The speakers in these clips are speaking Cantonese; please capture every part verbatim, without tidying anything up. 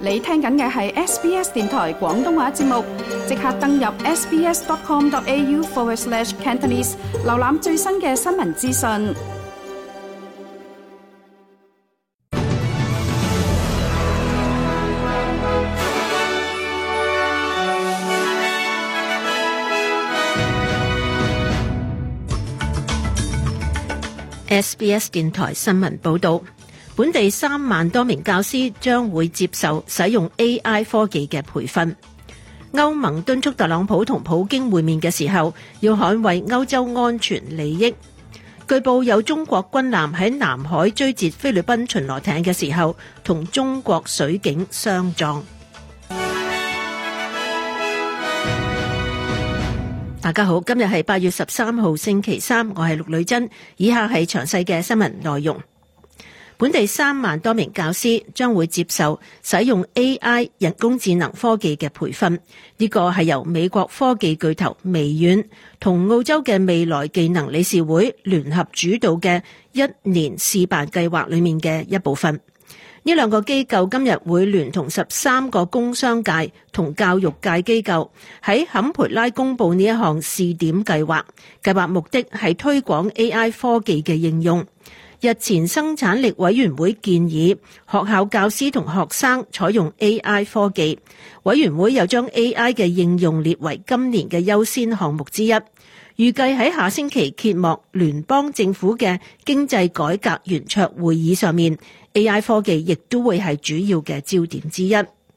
你聽緊嘅係 S B S 電台廣東話節目，即刻登入 sbs.com.au forward slash Cantonese， 瀏覽最新嘅新聞資訊。 S B S 電台新聞報道，本地三萬多名教師將會接受使用 A I 科技嘅培訓。歐盟敦促特朗普同普京會面嘅時候，要捍衛歐洲安全利益。據報有中國軍艦喺南海追截菲律賓巡邏艇嘅時候，同中國水警相撞。大家好，今日係八月十三號星期三，我係陸女珍。以下係詳細嘅新聞內容。本地三萬多名教師將會接受使用 A I 人工智能科技嘅培訓，呢個係由美國科技巨頭微軟同澳洲嘅未來技能理事會聯合主導嘅一年試辦計劃裏面嘅一部分。呢兩個機構今日會聯同十三個工商界同教育界機構喺坎培拉公佈呢一項試點計劃。計劃目的係推廣 A I 科技嘅應用。日前生產力委員會建議學校教師同學生採用 A I 科技，委員會又將 A I 嘅應用列為今年嘅優先項目之一。預計喺下星期揭幕聯邦政府嘅經濟改革圓桌會議上面， A I 科技亦都會係主要嘅焦點之一。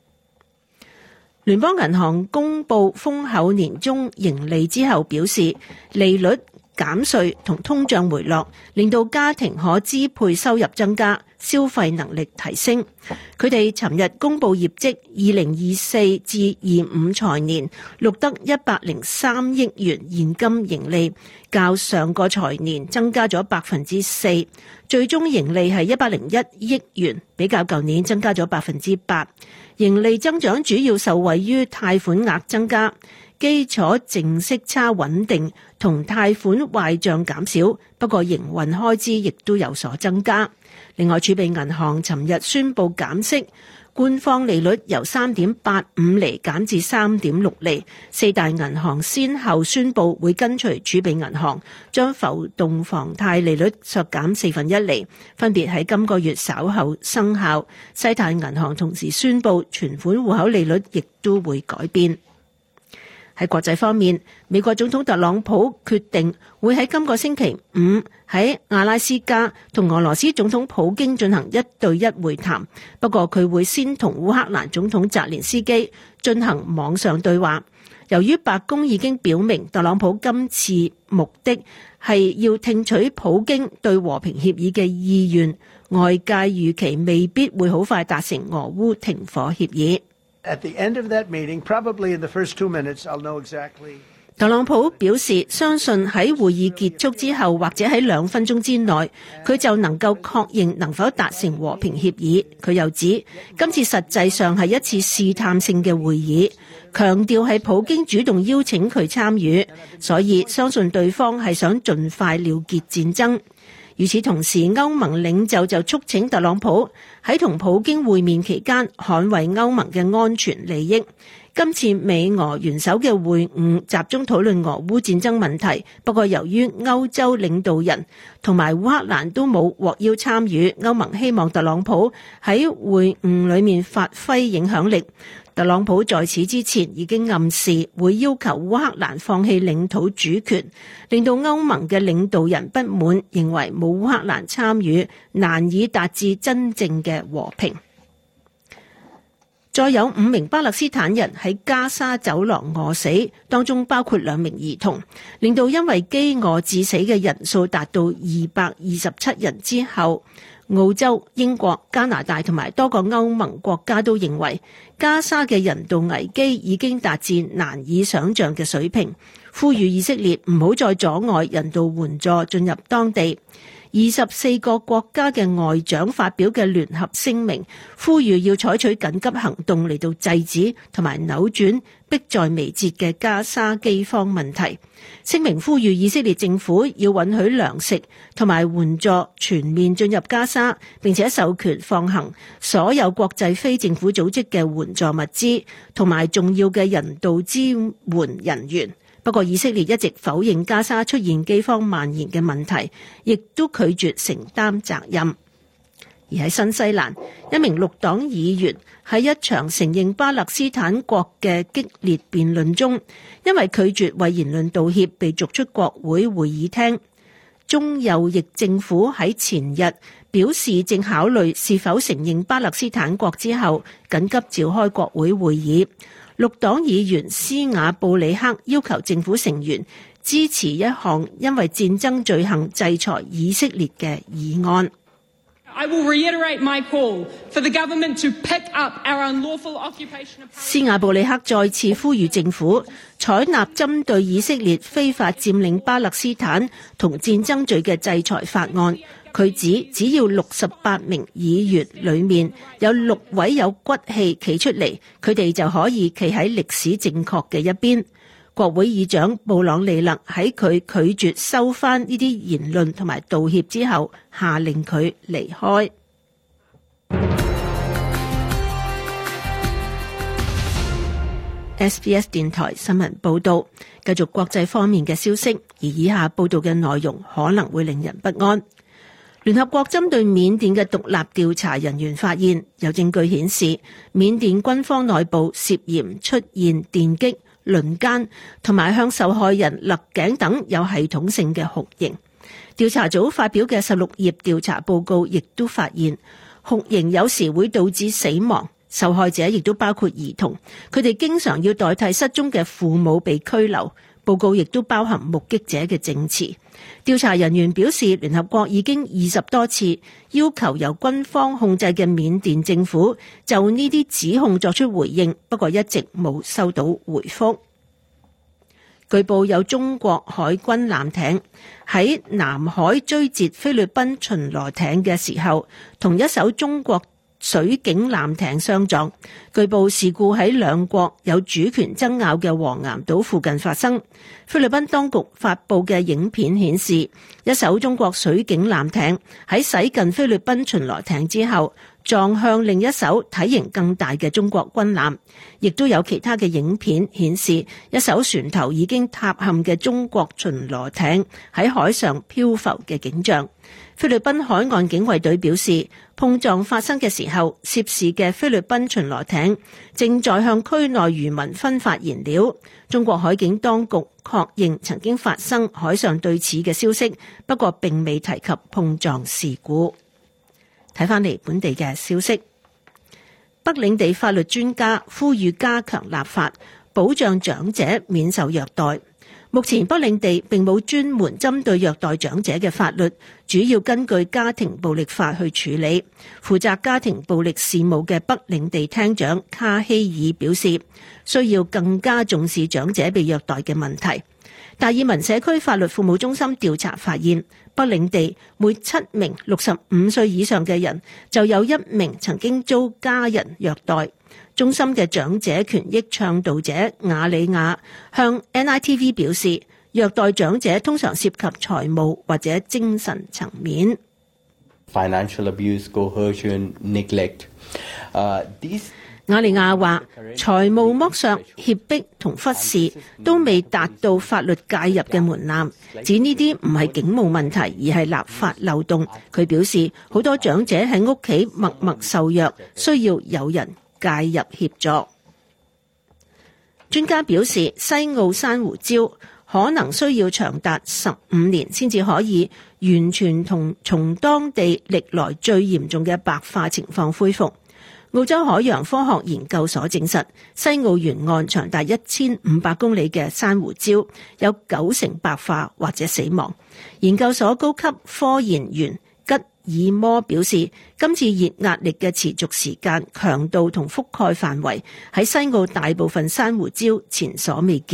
聯邦銀行公布豐厚年終盈利之後表示，利率減稅同通脹回落，令到家庭可支配收入增加，消費能力提升。佢哋尋日公布業績，二零二四至二五財年錄得一百零三億元現金盈利，較上個財年增加咗百分之四，最終盈利係一百零一億元，比較舊年增加咗百分之八。盈利增長主要受惠於貸款額增加，基礎淨息差穩定同貸款壞賬減少，不過營運開支亦都有所增加。另外，儲備銀行尋日宣布減息，官方利率由 三點八五 厘減至 三點六 厘。四大銀行先後宣布會跟隨儲備銀行，將浮動房貸利率削減四分一厘，分別喺今個月稍後生效。西太銀行同時宣布存款戶口利率亦都會改變。喺國際方面，美國總統特朗普決定會喺今個星期五喺阿拉斯加同俄羅斯總統普京進行一對一會談，不過佢會先同烏克蘭總統澤連斯基進行網上對話。由於白宮已經表明特朗普今次目的係要聽取普京對和平協議嘅意願，外界預期未必會好快達成俄烏停火協議。 At the end of that meeting, probably in the first two minutes, I'll know exactly. 特朗普表示，相信喺會議結束之後，或者喺兩分鐘之內，佢就能夠確認能否達成和平協議。佢又指，今次實際上係一次試探性嘅會議，強調係普京主動邀請佢參與，所以相信對方係想盡快了結戰爭。與此同時，歐盟領袖就促請特朗普喺同普京會面期間捍衛歐盟嘅安全利益。今次美俄元首嘅會晤集中討論俄烏戰爭問題，不過由於歐洲領導人同埋烏克蘭都冇獲邀參與，歐盟希望特朗普喺會晤裏面發揮影響力。特朗普在此之前已經暗示會要求烏克蘭放棄領土主權，令到歐盟嘅領導人不滿，認為冇烏克蘭參與難以達至真正嘅和平。再有五名巴勒斯坦人喺加沙走廊餓死，當中包括兩名兒童，令到因為飢餓致死嘅人數達到二百二十七人之後，澳洲、英國、加拿大同埋多個歐盟國家都認為加沙嘅人道危機已經達至難以想像嘅水平，呼籲以色列唔好再阻礙人道援助進入當地。 二十四個國家嘅外長發表嘅聯合聲明，呼籲要採取緊急行動嚟到制止同埋扭轉迫在眉睫嘅加沙饑荒問題。聲明呼籲以色列政府要允許糧食同埋援助全面進入加沙，並且授權放行所有國際非政府組織嘅援助物資同埋重要嘅人道支援人員。不過，以色列一直否認加沙出現饑荒蔓延嘅問題，亦都拒絕承擔責任。而喺新西蘭，一名綠黨議員喺一場承認巴勒斯坦國嘅激烈辯論中，因為拒絕為言論道歉，被逐出國會會議廳。中右翼政府喺前日表示正考慮是否承認巴勒斯坦國之後，緊急召開國會會議。綠黨議員斯瓦布里克要求政府成員支持一項因為戰爭罪行制裁以色列嘅議案。 I will reiterate my call for the government to pick up our unlawful occupation of... 斯瓦布里克再次呼籲政府採納針對以色列非法佔領巴勒斯坦同戰爭罪嘅制裁法案。佢指只要六十八名議員裏面有六位有骨氣企出嚟，佢哋就可以企喺歷史正確嘅一邊。國會議長布朗利勒喺佢拒絕收返呢啲言論同埋道歉之後，下令佢離開。S B S 電台新聞報道，繼續國際方面嘅消息，而以下報道嘅內容可能會令人不安。聯合國針對緬甸嘅獨立調查人員發現，有證據顯示緬甸軍方內部涉嫌出現電擊、輪姦同埋向受害人勒頸等有系統性嘅酷刑。調查組發表嘅十六頁調查報告亦都發現，酷刑有時會導致死亡，受害者亦都包括兒童，佢哋經常要代替失蹤嘅父母被拘留。報告亦都包含目擊者嘅證詞。調查人員表示，聯合國已經二十多次要求由軍方控制嘅緬甸政府就呢啲指控作出回應，不過一直冇收到回覆。據報有中國海軍艦艇喺南海追截菲律賓巡邏艇嘅時候，同一艘中國水警艦艇相撞。據報事故喺兩國有主權爭拗嘅黃岩島附近發生。菲律賓當局發布嘅影片顯示，一艘中國水警艦艇喺駛近菲律賓巡邏艇之後，撞向另一艘體型更大嘅中國軍艦。亦都有其他嘅影片顯示，一艘船頭已經塌陷嘅中國巡邏艇喺海上漂浮嘅景象。菲律賓海岸警衛隊表示，碰撞發生嘅時候，涉事嘅菲律賓巡邏艇正在向區內漁民分發燃料。中國海警當局確認曾經發生海上對峙嘅消息，不過並未提及碰撞事故。睇返嚟本地嘅消息，北領地法律專家呼籲加強立法，保障長者免受虐待。目前北領地並冇專門針對虐待長者嘅法律，主要根據家庭暴力法去處理。負責家庭暴力事務嘅北領地廳長卡希爾表示，需要更加重視長者被虐待嘅問題。達爾文社區法律服務中心調查發現，北領地每七名六十五歲以上嘅人就有一名曾經遭家人虐待。中心嘅長者權益倡導者雅里亞向 N I T V 表示，虐待長者通常涉及財務或者精神層面。 Financial abuse, coercion, neglect. Uh, these 雅里亞話，財務剝削、脅迫同忽視都未達到法律介入嘅門檻，指呢啲唔係警務問題，而係立法漏洞。佢表示，好多長者喺屋企默默受虐，需要有人介入協助。專家表示，西澳珊瑚礁可能需要長達十五年先至可以完全同從當地歷來最嚴重嘅白化情況恢復。澳洲海洋科學研究所證實，西澳沿岸長達一千五百公里嘅珊瑚礁有九成白化或者死亡。研究所高級科研員吉爾摩表示，今次熱壓力嘅持續時間、強度同覆蓋範圍喺西澳大部分珊瑚礁前所未見。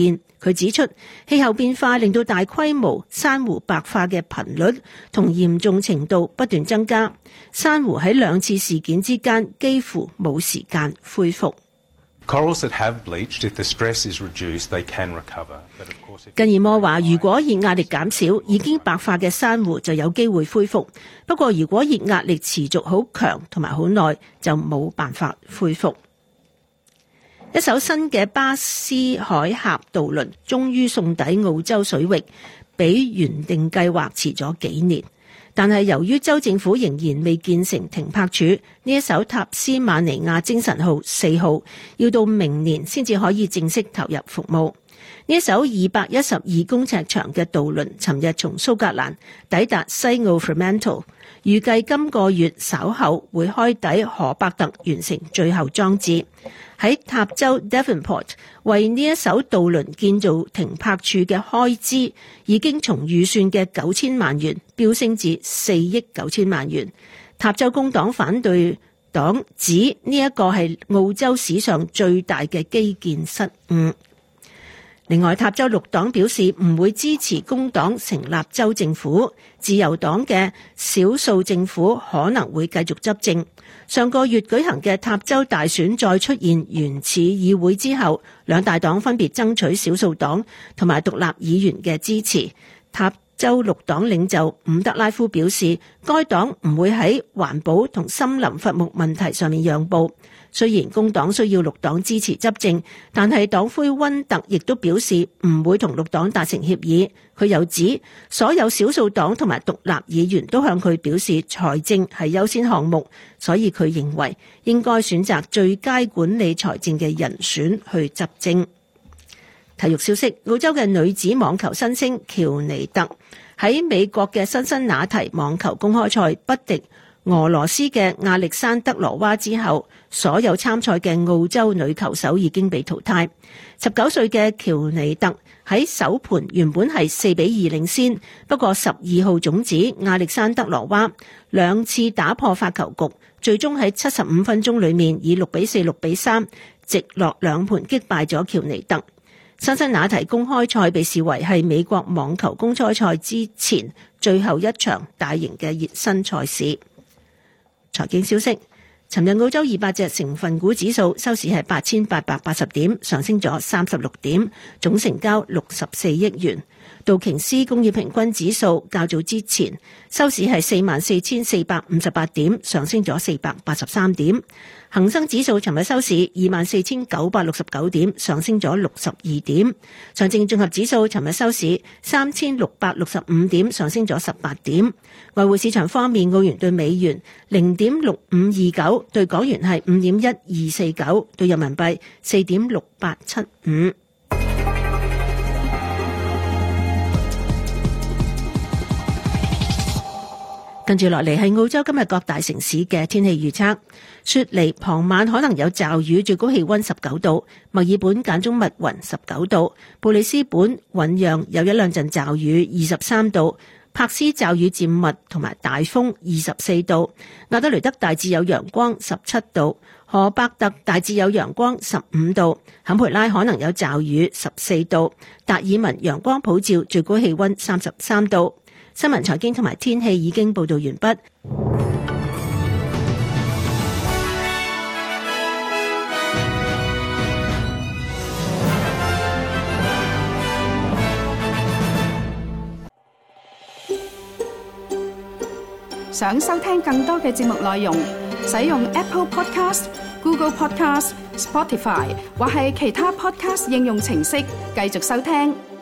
佢指出，氣候變化令到大規模珊瑚白化嘅頻率同嚴重程度不斷增加，珊瑚喺兩次事件之間幾乎冇時間恢復。 Corals that have bleached, if the stress is reduced, they can recover. But of course, if... 近爾摩話，如果熱壓力減少，已經白化嘅珊瑚就有機會恢復。不過，如果熱壓力持續好強同埋好耐，就冇辦法恢復。一艘新嘅巴斯海峽渡輪終於送抵澳洲水域，比原定計劃遲咗幾年。但係由於州政府仍然未建成停泊處，呢一艘塔斯馬尼亞精神號四號要到明年先至可以正式投入服務。呢一艘二百一十二公尺長嘅渡輪，尋日從蘇格蘭抵達西澳 Fremantle， 預計今個月稍後會開抵荷伯特，完成最後裝置。喺塔州 Devonport 為呢一艘渡輪建造停泊處嘅開支已經從預算嘅九千萬元飆升至四億九千萬元。塔州工黨反對黨指呢一個係澳洲史上最大嘅基建失誤。另外，塔州綠黨表示唔會支持工黨成立州政府，自由黨嘅少數政府可能會繼續執政。上個月舉行嘅塔州大選再出現原始議會之後，兩大黨分別爭取少數黨同埋獨立議員嘅支持。塔州綠黨領袖伍德拉夫表示，該黨唔會喺環保同森林伐木問題上面讓步。雖然工黨需要綠黨支持執政，但係黨魁溫特亦都表示唔會同綠黨達成協議。佢又指，所有少數黨同埋獨立議員都向佢表示財政係優先項目，所以佢認為應該選擇最佳管理財政嘅人選去執政。體育消息，澳洲嘅女子網球新星喬尼特喺美國嘅辛辛那提網球公開賽不敵俄羅斯嘅亞歷山德羅娃之後，所有參賽嘅澳洲女球手已經被淘汰。十九歲嘅喬尼特喺首盤原本係四比二領先，不過十二號種子亞歷山德羅娃兩次打破發球局，最終喺七十五分鐘裏面以六比四、六比三直落兩盤擊敗咗喬尼特。辛辛那提公開賽被視為係美國網球公開賽之前最後一場大型嘅熱身賽事。財經消息，尋日澳洲二百隻成分股指數收市係八千八百八十點，上升咗三十六點，總成交六十四億元。道瓊斯工業平均指數較早之前收市係四萬四千四百五十八點，上升咗四百八十三點。恒生指數尋日收市二萬四千九百六十九點，上升咗六十二點。上證綜合指數尋日收市三千六百六十五點，上升咗十八點。外匯市場方面，澳元對美元零點六五二九，對港元係五點一二四九，對人民幣四點六八七五。跟住落嚟係澳洲今日各大城市嘅天氣預測。雪梨傍晚可能有驟雨，最高氣溫十九度；墨爾本間中密雲十九度；布里斯本醞釀有一兩陣驟雨二十三度；柏斯驟雨漸密同埋大風二十四度；亞德雷德大致有陽光十七度；荷伯特大致有陽光十五度；坎培拉可能有驟雨十四度；達爾文陽光普照，最高氣溫三十三度。新聞財經同埋天氣已經報道完畢。 想收聽更多嘅節目內容，使用 Apple Podcast、Google Podcast、Spotify 或係其他 Podcast 應用程式繼續收聽。